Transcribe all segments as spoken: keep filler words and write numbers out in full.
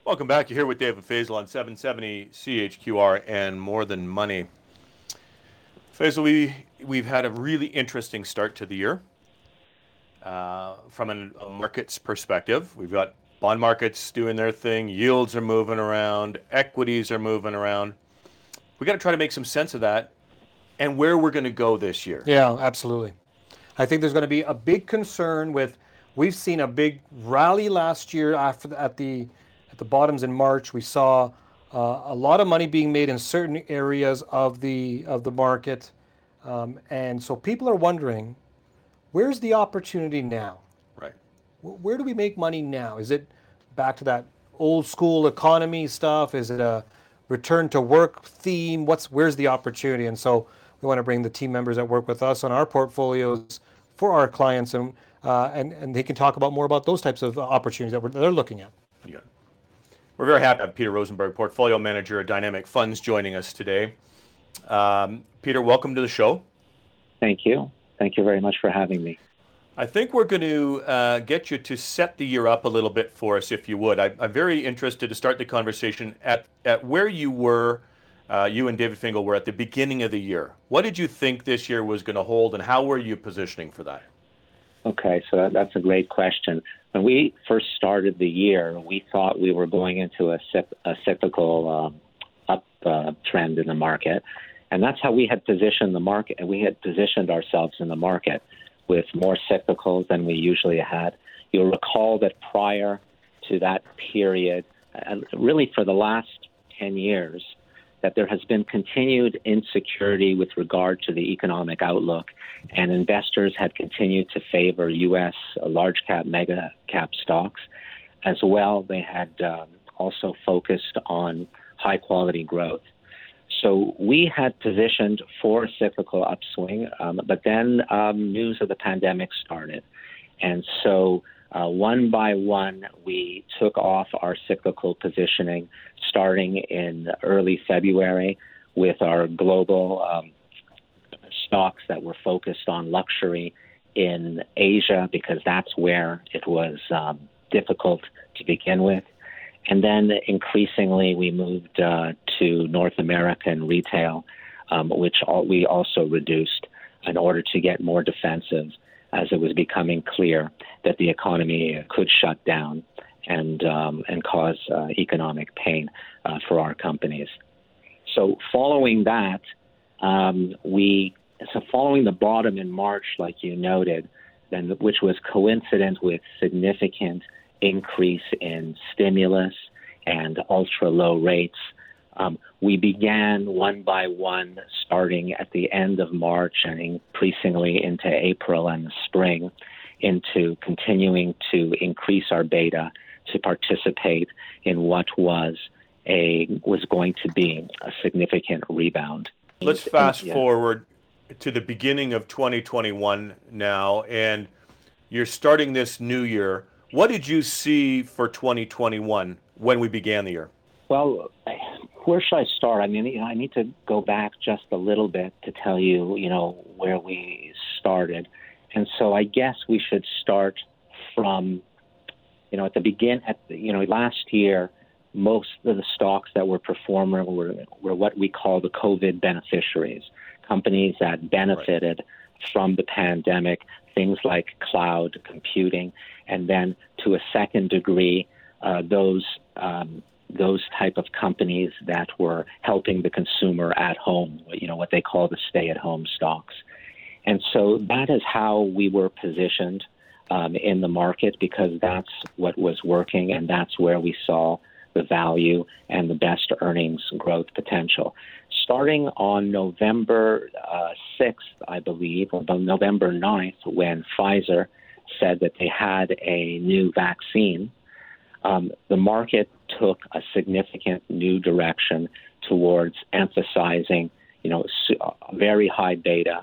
Welcome back. You're here with David Faisal on seven seventy C H Q R and More Than Money. Faisal, we, we've had a really interesting start to the year. Uh, from an, a markets perspective, we've got bond markets doing their thing, yields are moving around, equities are moving around. We got to try to make some sense of that and where we're going to go this year. Yeah, absolutely. I think there's going to be a big concern with, we've seen a big rally last year after the, at the at the bottoms in March. We saw uh, a lot of money being made in certain areas of the of the market, um, and so people are wondering, where's the opportunity now? Right. Where do we make money now? Is it back to that old school economy stuff? Is it a return to work theme? What's where's the opportunity? And so we want to bring the team members that work with us on our portfolios for our clients, and uh, and and they can talk about more about those types of opportunities that we're, they're looking at. Yeah. We're very happy to have Peter Rosenberg, portfolio manager at Dynamic Funds, joining us today. Um, Peter, welcome to the show. Thank you. Thank you very much for having me. I think we're going to uh, get you to set the year up a little bit for us, if you would. I, I'm very interested to start the conversation at, at where you were, uh, you and David Fingal were at the beginning of the year. What did you think this year was going to hold, and how were you positioning for that? Okay, so that, that's a great question. When we first started the year, we thought we were going into a, a cyclical um, up uh, trend in the market, and that's how we had positioned the market. We had positioned ourselves in the market with more cyclicals than we usually had. You'll recall that prior to that period, and really for the last ten years, that there has been continued insecurity with regard to the economic outlook, and investors had continued to favor U S large cap, mega cap stocks. As well, they had um, also focused on high quality growth. So we had positioned for a cyclical upswing, um, but then um, news of the pandemic started. And so uh, one by one, we took off our cyclical positioning, starting in early February with our global um, stocks that were focused on luxury in Asia, because that's where it was um, difficult to begin with. And then increasingly, we moved uh, to North American retail, um, which all, we also reduced in order to get more defensive, as it was becoming clear that the economy could shut down and um, and cause uh, economic pain uh, for our companies. So following that, um, we so following the bottom in March, like you noted, then which was coincident with significant increase in stimulus and ultra low rates. Um, we began one by one, starting at the end of March and increasingly into April and the spring, into continuing to increase our beta to participate in what was a was going to be a significant rebound. Let's fast yeah. forward to the beginning of twenty twenty-one now, and you're starting this new year. What did you see for twenty twenty-one when we began the year? Well, where should I start? I mean, you know, I need to go back just a little bit to tell you, you know, where we started. And so I guess we should start from, you know, at the begin, at the, you know, last year, most of the stocks that were performing were, were what we call the COVID beneficiaries, companies that benefited right. from the pandemic, things like cloud computing, and then to a second degree, uh, those um, those type of companies that were helping the consumer at home, you know, what they call the stay-at-home stocks. And so that is how we were positioned um, in the market, because that's what was working, and that's where we saw the value and the best earnings growth potential. Starting on November uh, sixth, I believe, or November ninth, when Pfizer said that they had a new vaccine, um, the market took a significant new direction towards emphasizing, you know, very high beta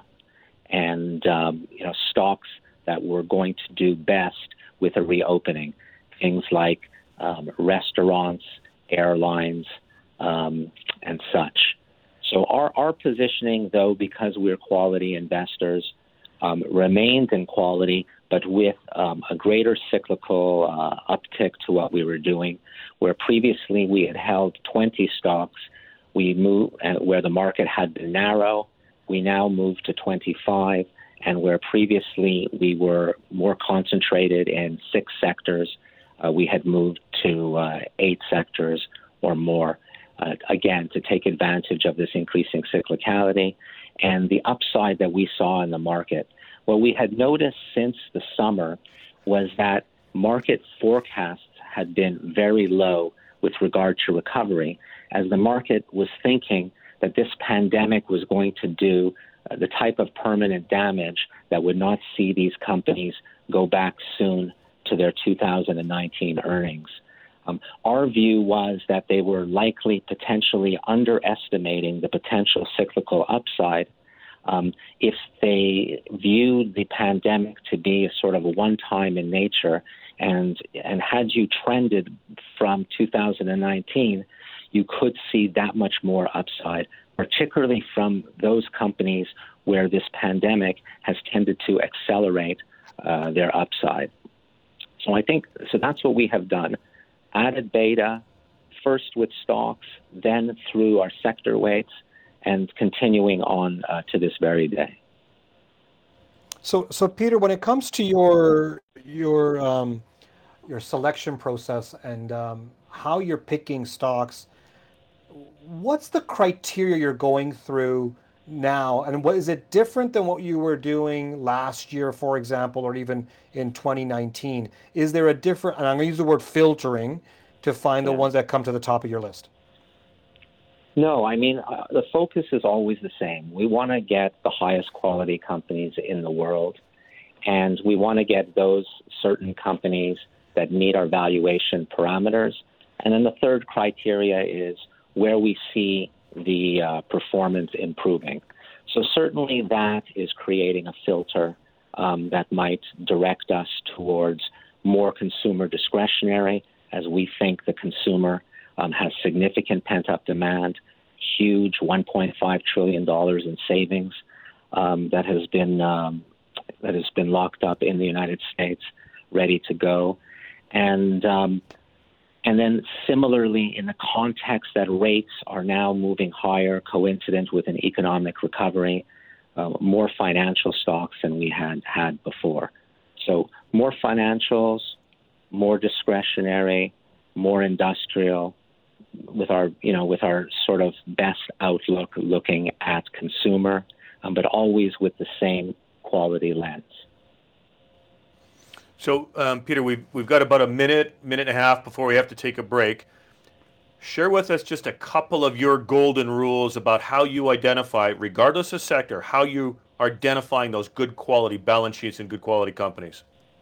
and, um, you know, stocks that were going to do best with a reopening, things like um, restaurants, airlines, um, and such. So our, our positioning, though, because we're quality investors, um, remained in quality, but with um, a greater cyclical uh, uptick to what we were doing, where previously we had held twenty stocks, we moved, uh, where the market had been narrow, we now moved to twenty-five, and where previously we were more concentrated in six sectors, uh, we had moved to uh, eight sectors or more, uh, again, to take advantage of this increasing cyclicality and the upside that we saw in the market. What we had noticed since the summer was that market forecasts had been very low with regard to recovery, as the market was thinking that this pandemic was going to do uh, the type of permanent damage that would not see these companies go back soon to their two thousand nineteen earnings. Um, our view was that they were likely potentially underestimating the potential cyclical upside um, if they viewed the pandemic to be a sort of a one-time in nature. And, and had you trended from two thousand nineteen, you could see that much more upside, particularly from those companies where this pandemic has tended to accelerate uh, their upside. So I think, so that's what we have done. Added beta, first with stocks, then through our sector weights, and continuing on uh, to this very day. So, so Peter, when it comes to your your um, your selection process and um, how you're picking stocks, what's the criteria you're going through now, and what is it different than what you were doing last year, for example, or even in twenty nineteen? Is there a different, and I'm going to use the word filtering to find Yeah. the ones that come to the top of your list? No, I mean, uh, the focus is always the same. We want to get the highest quality companies in the world, and we want to get those certain companies that meet our valuation parameters. And then the third criteria is where we see the uh, performance improving. So certainly that is creating a filter um, that might direct us towards more consumer discretionary, as we think the consumer um, has significant pent-up demand, huge one point five trillion dollars in savings um, that has been um, that has been locked up in the United States, ready to go. And um, And then similarly, in the context that rates are now moving higher, coincident with an economic recovery, uh, more financial stocks than we had had before. So more financials, more discretionary, more industrial, with our, you know, with our sort of best outlook looking at consumer, um, but always with the same quality lens. So, um, Peter, we've, we've got about a minute, minute and a half before we have to take a break. Share with us just a couple of your golden rules about how you identify, regardless of sector, how you are identifying those good quality balance sheets and good quality companies.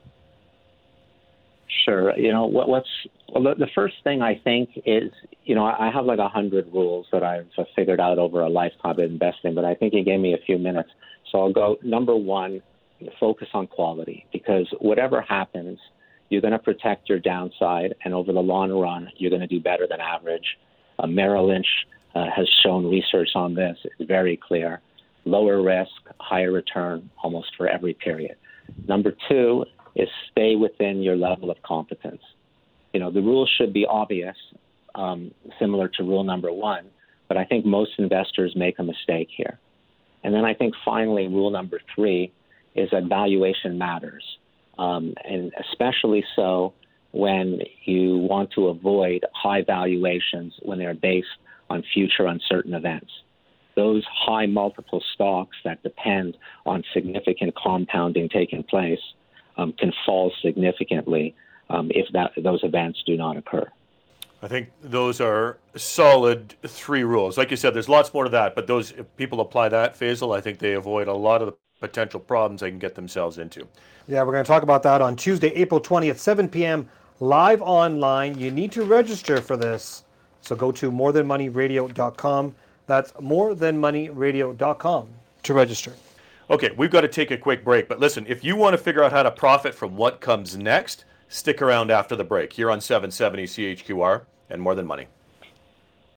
Sure. You know, what, what's well, the, the first thing I think is, you know, I have like a hundred rules that I've figured out over a lifetime of investing, but I think you gave me a few minutes. So I'll go number one, focus on quality, because whatever happens, you're going to protect your downside, and over the long run, you're going to do better than average. Uh, Merrill Lynch uh, has shown research on this. It's very clear. Lower risk, higher return almost for every period. Number two is stay within your level of competence. You know, the rules should be obvious, um, similar to rule number one, but I think most investors make a mistake here. And then I think finally, rule number three is that valuation matters, um, and especially so when you want to avoid high valuations when they're based on future uncertain events. Those high multiple stocks that depend on significant compounding taking place um, can fall significantly um, if that, those events do not occur. I think those are solid three rules. Like you said, there's lots more to that, but those, if people apply that, Faisal, I think they avoid a lot of the potential problems they can get themselves into. Yeah, we're going to talk about that on Tuesday, April twentieth, seven p.m. live online. You need to register for this, so go to more than money radio dot com. That's more than money radio dot com to register. Okay, we've got to take a quick break, but listen, if you want to figure out how to profit from what comes next, stick around after the break here on seven seventy C H Q R and More Than Money.